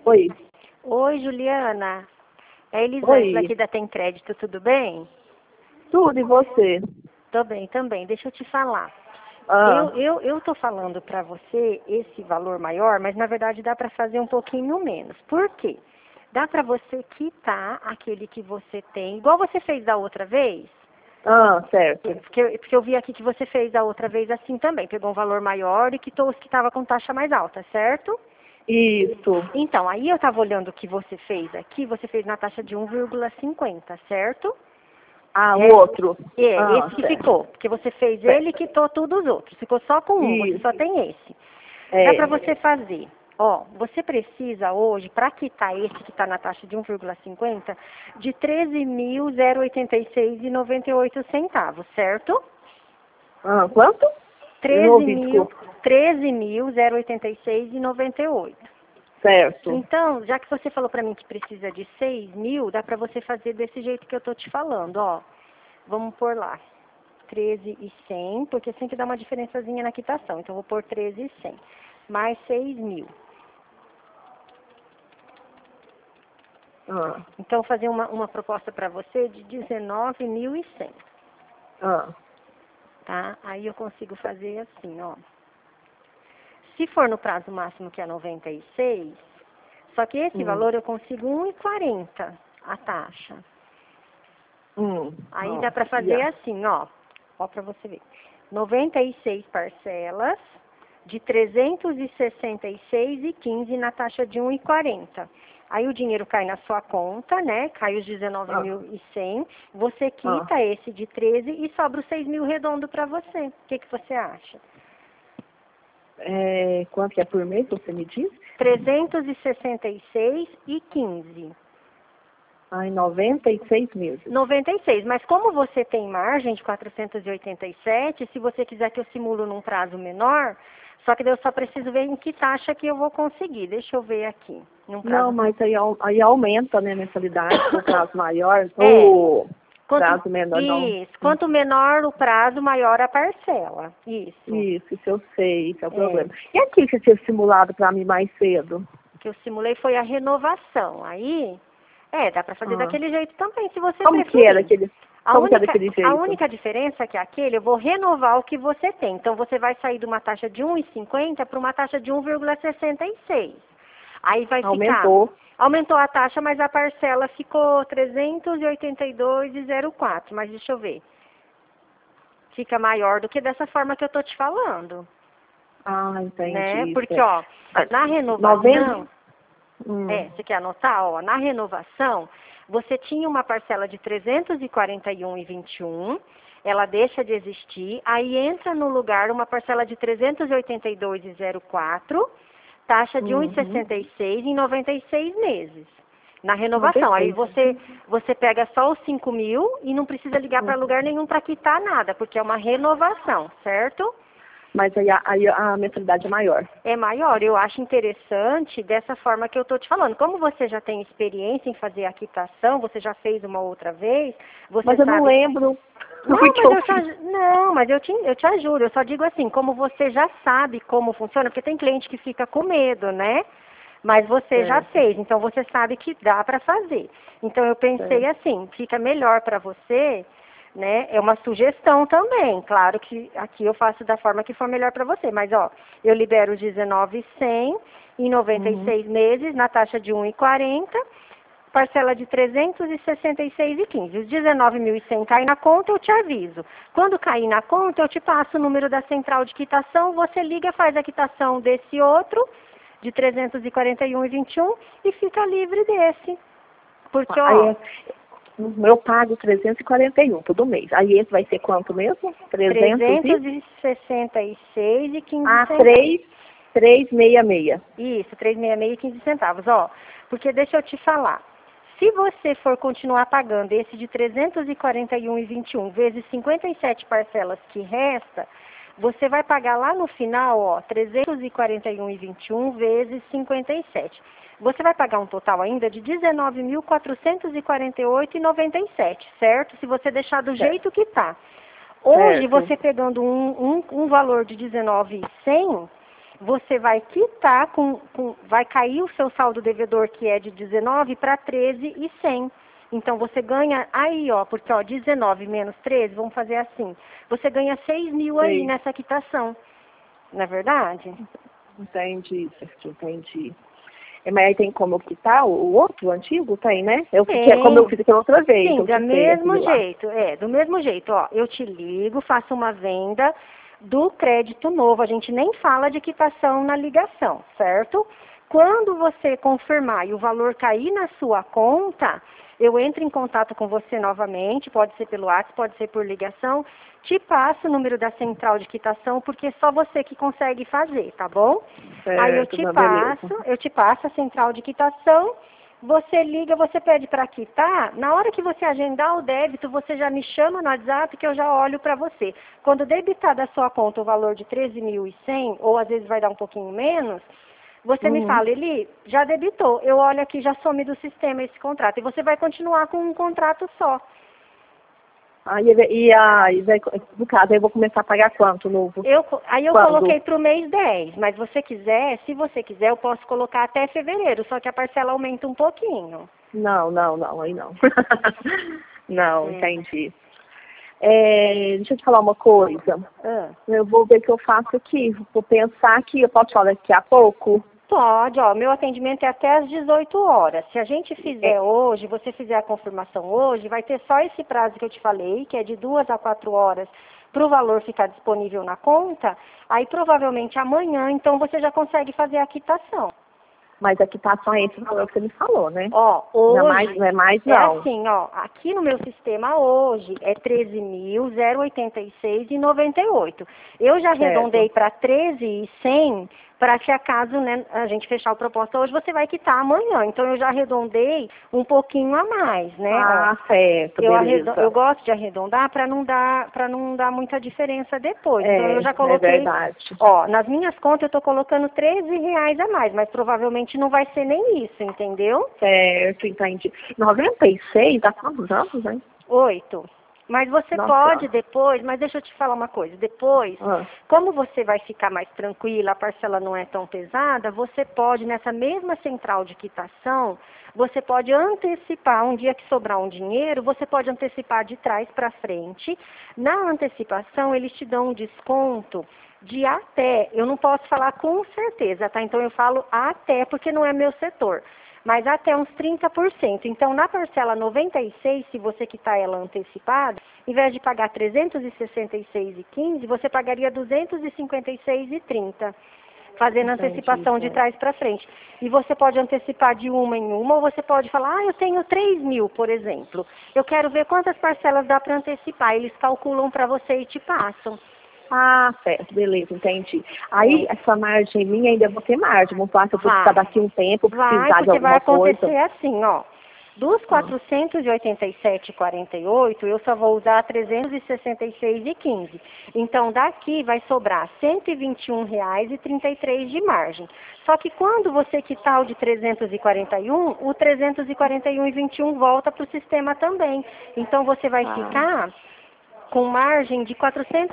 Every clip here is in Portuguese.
Oi. Oi, Juliana. É a Elisângela Oi. aqui da Tem Crédito, tudo bem? Tudo, e você? Tô bem também. Deixa eu te falar. Ah, Eu tô falando para você esse valor maior, mas na verdade dá para fazer um pouquinho menos. Por quê? Dá para você quitar aquele que você tem, igual você fez da outra vez. certo. Porque eu vi aqui que você fez da outra vez assim também. Pegou um valor maior e quitou os que estavam com taxa mais alta, certo? Isso. Então, aí eu estava olhando o que você fez aqui, você fez na taxa de 1,50, certo? Ah, o outro. Esse que Certo. ficou, porque você fez ele e quitou todos os outros. Ficou só com um, você Isso. só tem esse. Dá É. para você fazer. Ó, você precisa hoje, para quitar esse que está na taxa de 1,50, de R$ 13.086,98, certo? Quanto? Eu não ouvi, desculpa. 13.086,98. Certo. Então, já que você falou para mim que precisa de 6.000, dá para você fazer desse jeito que eu tô te falando, ó. Vamos pôr lá, 13.100, porque sempre dá uma diferençazinha na quitação. Então, vou pôr 13.100, mais 6.000. Então, vou fazer uma proposta para você de 19.100, tá? Aí eu consigo fazer assim, ó. Se for no prazo máximo, que é 96, só que esse valor eu consigo 1,40 a taxa. Aí dá para fazer assim, ó para você ver. 96 parcelas de 366,15 na taxa de 1,40. Aí o dinheiro cai na sua conta, né? Cai os 19.100. Você quita esse de 13 e sobra os 6.000 redondo para você. O que você acha? Quanto que é por mês, você me diz? 366,15. Em 96 meses. 96, mas como você tem margem de 487, se você quiser que eu simulo num prazo menor, só que eu só preciso ver em que taxa que eu vou conseguir. Deixa eu ver aqui. Não, mas aí aumenta, né, a mensalidade no prazo maior, prazo menor não. Isso, quanto menor o prazo, maior a parcela. Isso eu sei, isso é o problema. E aqui que você tinha simulado para mim mais cedo? O que eu simulei foi a renovação. Aí, dá para fazer daquele jeito também, se você Como preferir. que era aquele? Como que era daquele jeito? A única diferença é que aquele eu vou renovar o que você tem. Então, você vai sair de uma taxa de 1,50 para uma taxa de 1,66. Aí vai Aumentou. Aumentou a taxa, mas a parcela ficou 382,04. Mas deixa eu ver. Fica maior do que dessa forma que eu tô te falando. Entendi. Né? Porque, ó, na renovação... você quer anotar? Ó, na renovação, você tinha uma parcela de 341,21, ela deixa de existir, aí entra no lugar uma parcela de 382,04, taxa de 1,66 em 96 meses. Na renovação, aí você pega só os 5.000 e não precisa ligar para lugar nenhum para quitar nada, porque é uma renovação, certo? Mas aí a mensalidade é maior. É maior. Eu acho interessante dessa forma que eu estou te falando. Como você já tem experiência em fazer a quitação, você já fez uma outra vez, você mas eu não lembro. Mas eu te ajudo. Eu só digo assim, como você já sabe como funciona, porque tem cliente que fica com medo, né? Mas você já fez, então você sabe que dá para fazer. Então eu pensei assim, fica melhor para você, né? É uma sugestão também. Claro que aqui eu faço da forma que for melhor para você. Mas, ó, eu libero os 19.100 em 96 meses, na taxa de 1,40, parcela de 366,15. Os 19.100 caem na conta, eu te aviso. Quando cair na conta, eu te passo o número da central de quitação, você liga, faz a quitação desse outro, de 341,21, e fica livre desse. Porque, ó... Eu pago 341 todo mês. Aí esse vai ser quanto mesmo? 366,15. 366. Isso, 366,15 centavos. Ó, porque deixa eu te falar. Se você for continuar pagando esse de 341,21 vezes 57 parcelas que resta, você vai pagar lá no final, ó, 341,21 vezes 57. Você vai pagar um total ainda de R$ 19.448,97, certo? Se você deixar do jeito que tá. Hoje, você pegando um valor de 19.100, você vai quitar vai cair o seu saldo devedor, que é de 19, para 13.100. Então, você ganha aí, ó, porque, ó, 19 menos 13, vamos fazer assim, você ganha 6.000 aí nessa quitação, não é verdade? Entendi, certo, entendi. Mas aí tem como eu quitar o outro, o antigo? Tem, né? Como eu fiz aquela outra vez. Sim, do mesmo jeito, do mesmo jeito, ó, eu te ligo, faço uma venda do crédito novo, a gente nem fala de quitação na ligação, certo? Quando você confirmar e o valor cair na sua conta, eu entro em contato com você novamente, pode ser pelo WhatsApp, pode ser por ligação, te passo o número da central de quitação, porque é só você que consegue fazer, tá bom? Certo, aí eu te passo a central de quitação, você liga, você pede para quitar, na hora que você agendar o débito, você já me chama no WhatsApp que eu já olho para você. Quando debitar da sua conta o valor de 13.100, ou às vezes vai dar um pouquinho menos, você me fala, Eli, já debitou, eu olho aqui, já some do sistema esse contrato. E você vai continuar com um contrato só. No caso, aí eu vou começar a pagar quanto novo? Eu coloquei para o mês 10, mas se você quiser, eu posso colocar até fevereiro, só que a parcela aumenta um pouquinho. Não, aí não. Não, entendi. Deixa eu te falar uma coisa. Eu vou ver o que eu faço aqui. Vou pensar aqui, eu posso falar daqui a pouco? Pode, ó, meu atendimento é até às 18 horas. Se a gente fizer hoje, você fizer a confirmação hoje, vai ter só esse prazo que eu te falei, que é de 2 a 4 horas, para o valor ficar disponível na conta. Aí provavelmente amanhã, então você já consegue fazer a quitação. Mas a quitação é esse valor que você me falou, né? Ó, hoje, não é mais, não. É assim, ó, aqui no meu sistema hoje é 13.086,98. Eu já arredondei para 13.100 para que acaso, né, a gente fechar o propósito hoje, você vai quitar amanhã. Então eu já arredondei um pouquinho a mais, né? Ah, certo, beleza. Eu gosto de arredondar para não dar muita diferença depois. Então eu já coloquei, verdade. Ó, nas minhas contas eu estou colocando R$13 a mais, mas provavelmente não vai ser nem isso, entendeu? Certo, entendi. 96, dá quantos anos, hein? 8. Mas você pode depois, mas deixa eu te falar uma coisa, depois, como você vai ficar mais tranquila, a parcela não é tão pesada, você pode, nessa mesma central de quitação, você pode antecipar, um dia que sobrar um dinheiro, você pode antecipar de trás para frente. Na antecipação, eles te dão um desconto de até, eu não posso falar com certeza, tá? Então eu falo até, porque não é meu setor. Mas até uns 30%. Então, na parcela 96, se você quitar ela antecipada, em vez de pagar 366,15, você pagaria 256,30, fazendo antecipação de trás para frente. E você pode antecipar de uma em uma, ou você pode falar, eu tenho 3.000, por exemplo. Eu quero ver quantas parcelas dá para antecipar. Eles calculam para você e te passam. Ah, certo, beleza, entendi. Aí, essa margem minha ainda vou ter margem, vou falar que eu vou precisar daqui um tempo, precisar de alguma coisa. Vai acontecer assim, ó. Dos 487,48, eu só vou usar 366,15. Então, daqui vai sobrar R$121,33 de margem. Só que quando você quitar o de 341, o 341,21 volta para o sistema também. Então, você vai ficar com margem de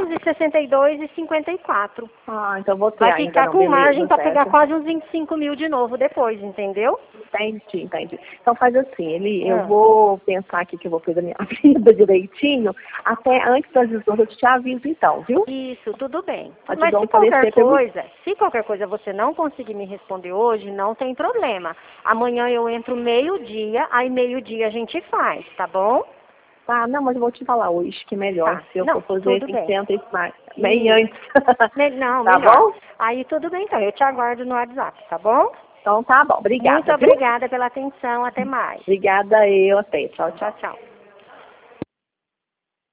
462,54. Então vou ter vai ficar ainda, com margem para pegar quase uns 25.000 de novo depois, entendeu? Entendi. Então faz assim, eu vou pensar aqui que eu vou fazer a minha vida direitinho, até antes das 18 eu te aviso então, viu? Isso, tudo bem. Mas se qualquer coisa você não conseguir me responder hoje, não tem problema. Amanhã eu entro meio-dia, aí meio-dia a gente faz, tá bom? Não, mas eu vou te falar hoje que é melhor. Se eu for fazer, tem que ser antecipado. Bem antes. Não, tá melhor. Bom? Aí tudo bem, então. Eu te aguardo no WhatsApp, tá bom? Então tá bom. Obrigada. Muito obrigada pela atenção. Até mais. Obrigada eu. Até. Tchau. Tchau.